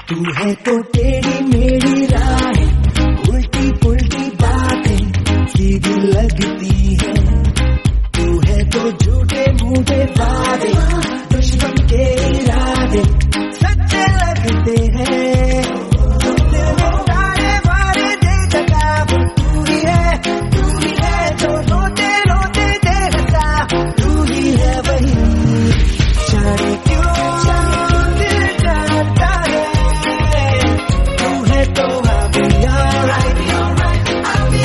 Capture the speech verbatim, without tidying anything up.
तू है तो टेढ़ी मेरी राहें, उल्टी पुल्टी बातें सीधी लगती है। तू है तो झूठे मूठे बातें